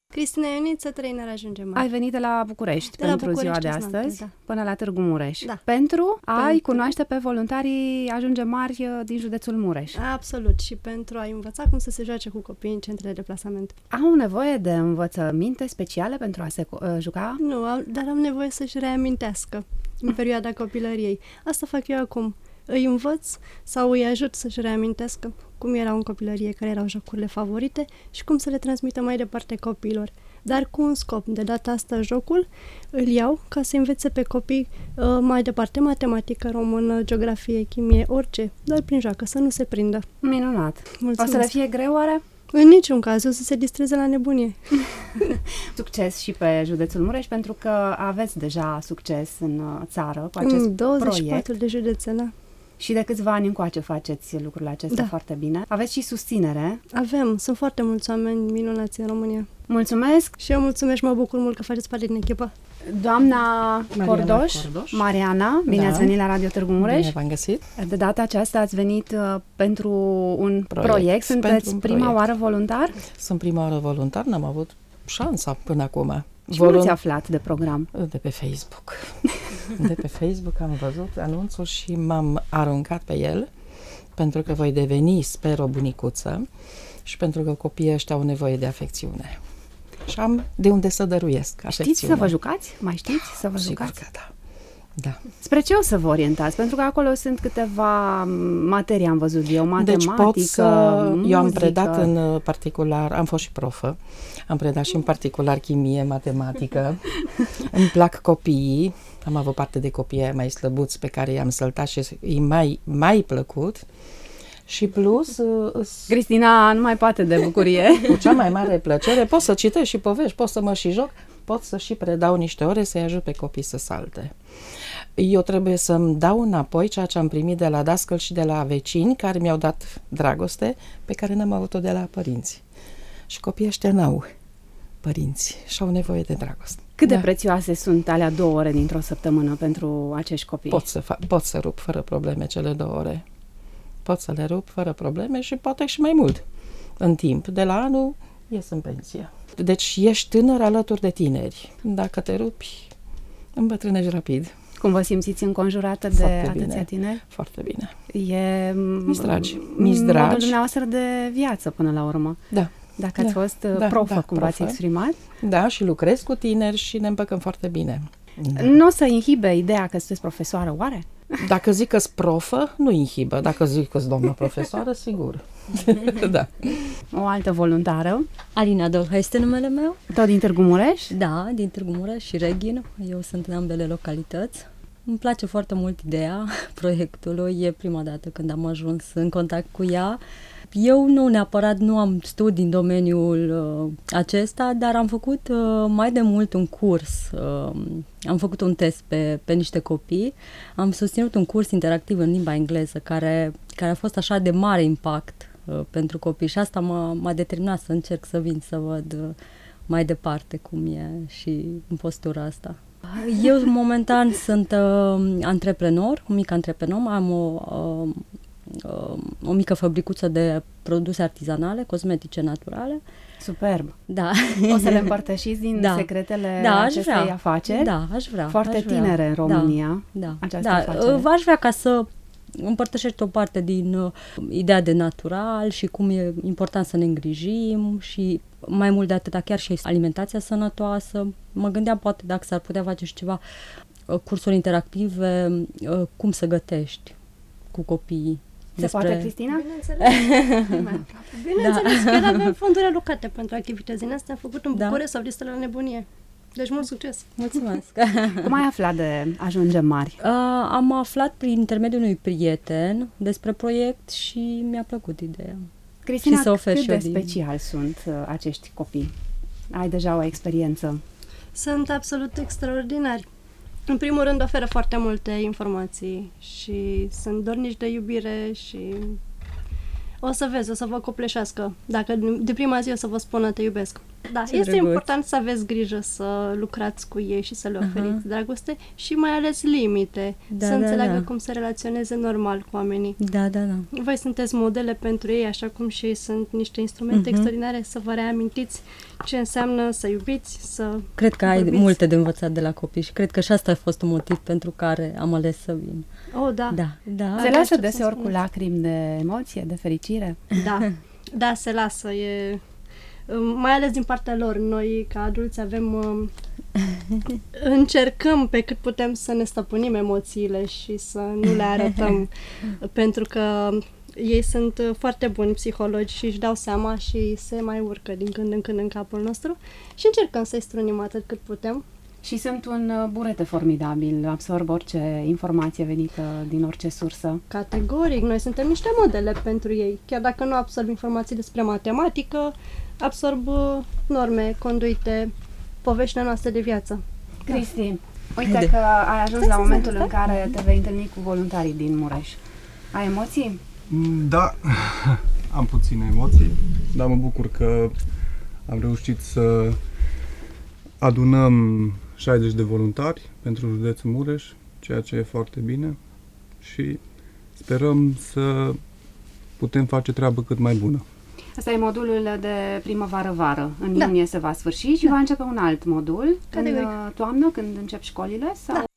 Cristina Ioniță, trainer Ajunge Mari. Ai venit de la București pentru ziua de astăzi, până la Târgu Mureș. Da. Pentru a-i cunoaște pe voluntarii Ajunge Mari din județul Mureș. Absolut, și pentru a învăța cum să se joace cu copiii în centrele de plasament. Au nevoie de învățăminte speciale pentru a se juca? Nu, dar am nevoie să-și reamintească în perioada copilăriei. Asta fac eu acum. Îi învăț sau îi ajut să-și reamintească cum erau în copilărie, care erau jocurile favorite și cum să le transmită mai departe copiilor. Dar cu un scop. De data asta jocul îl iau ca să învețe pe copii mai departe matematică, română, geografie, chimie, orice, doar prin joacă, să nu se prindă. Minunat! Mulțumesc. O să le fie greu, oare? În niciun caz, o să se distreze la nebunie. Succes și pe județul Mureș, pentru că aveți deja succes în țară cu acest 24 proiect. de județe, da. Și de câțiva ani încoace faceți lucrurile acestea foarte bine. Aveți și susținere. Avem, sunt foarte mulți oameni minunați în România. Mulțumesc! Și eu mulțumesc și mă bucur mult că faceți parte din echipă. Doamna Cordoș, Mariana, bine ați venit la Radio Târgu Mureș. Bine v-am găsit. De data aceasta ați venit pentru un proiect. Sunteți prima oară voluntar? Sunt prima oară voluntar, n-am avut șansa până acum. Și cum ați aflat de program? De pe Facebook. De pe Facebook am văzut anunțul și m-am aruncat pe el, pentru că voi deveni, sper, o bunicuță și pentru că copiii ăștia au nevoie de afecțiune. Și am de unde să dăruiesc afecțiune. Știți să vă jucați? Mai știți să vă jucați? Sigur că da. Spre ce o să vă orientați? Pentru că acolo sunt câteva materii, am văzut eu, matematică, eu am predat în particular, am fost și profă, am predat și în particular chimie, matematică. Îmi plac copiii, am avut parte de copii mai slăbuți pe care i-am săltat și îi mai plăcut. Și plus... Cristina nu mai poate de bucurie. Cu cea mai mare plăcere pot să citesc și povești, pot să mă și joc, pot să și predau niște ore să-i ajut pe copii să salte. Eu trebuie să-mi dau înapoi ceea ce am primit de la dascăl și de la vecini care mi-au dat dragoste pe care n-am avut-o de la părinți. Și copiii ăștia n-au părinți și au nevoie de dragoste. Cât de prețioase sunt alea 2 ore dintr-o săptămână pentru acești copii? Pot să rup fără probleme cele 2 ore. Pot să le rup fără probleme și poate și mai mult în timp. De la anul ies în pensie. Deci ești tânăr alături de tineri. Dacă te rupi, îmbătrânești rapid. Cum vă simțiți înconjurată de atâția tineri? Foarte bine. E mi-s dragi. Modul dumneavoastră de viață până la urmă. Da. Dacă ați fost profă, cum v-ați exprimat. Da, și lucrez cu tineri și ne împăcăm foarte bine. Da. Nu o să inhibe ideea că sunteți profesoară, oare? Dacă zic că-s profă, nu inhibă. Dacă zic că-s doamna profesoară, sigur. Da. O altă voluntară. Alina Dolha este numele meu. Tot din Târgu Mureș? Da, din Târgu Mureș și Reghin. Eu sunt în ambele localități. Îmi place foarte mult ideea proiectului. E prima dată când am ajuns în contact cu ea. Eu nu am studii în domeniul acesta, dar am făcut mai de mult un curs. Am făcut un test pe niște copii. Am susținut un curs interactiv în limba engleză care a fost așa de mare impact pentru copii și asta m-a determinat să încerc să vin să văd mai departe cum e și în postura asta. Eu momentan sunt antreprenor, un mic antreprenor, am o mică fabricuță de produse artizanale, cosmetice naturale. Superb! Da. O să le împărtășiți din secretele acestei afaceri? Da, aș vrea. Foarte tinere în România. Această afacere. Aș vrea ca să împărtășești o parte din ideea de natural și cum e important să ne îngrijim și mai mult de atâta chiar și alimentația sănătoasă. Mă gândeam poate dacă s-ar putea face și ceva cursuri interactive, cum să gătești cu copiii. Se poate, Cristina? Bineînțeles, chiar avem fonduri alocate pentru activități din astea. Am făcut în București sau listă la nebunie. Deci mult succes! Mulțumesc! Cum ai aflat de Ajunge Mari? Am aflat prin intermediul unui prieten despre proiect și mi-a plăcut ideea. Cristina, cât de special sunt acești copii? Ai deja o experiență. Sunt absolut extraordinari. În primul rând oferă foarte multe informații și sunt dornici de iubire și o să vezi, o să vă copleșească. Dacă de prima zi o să vă spună te iubesc. Da, Ce este drăguț. important să aveți grijă să lucrați cu ei și să le oferiți dragoste și mai ales limite, Da, să da, înțeleagă da. cum să relaționeze normal cu oamenii. Da, da, da. Voi sunteți modele pentru ei, așa cum și ei sunt niște instrumente extraordinare, să vă reamintiți ce înseamnă să iubiți, să Cred că ai vorbiți. multe de învățat de la copii și cred că și asta a fost un motiv pentru care am ales să vin. Oh, da. Da, da. Se Abia lasă aștept să deseori cu spuneți. lacrimi de emoție, de fericire? Da, da, se lasă. Mai ales din partea lor. Noi, ca adulți, încercăm pe cât putem să ne stăpânim emoțiile și să nu le arătăm, pentru că ei sunt foarte buni psihologi și își dau seama și se mai urcă din când în când în capul nostru și încercăm să-i strunim atât cât putem. Și sunt un burete formidabil, absorb orice informație venită din orice sursă. Categoric, noi suntem niște modele pentru ei. Chiar dacă nu absorb informații despre matematică, absorb norme, conduite, poveștile noastre de viață. Cristi, uite că ai ajuns la momentul în care te vei întâlni cu voluntarii din Mureș. Ai emoții? Da, am puține emoții, dar mă bucur că am reușit să adunăm 60 de voluntari pentru județul Mureș, ceea ce e foarte bine și sperăm să putem face treabă cât mai bună. Asta e modulul de primăvară-vară. În Da. iunie se va sfârși și va începe un alt modul în Categoric. toamnă, când încep școlile? Sau... Da,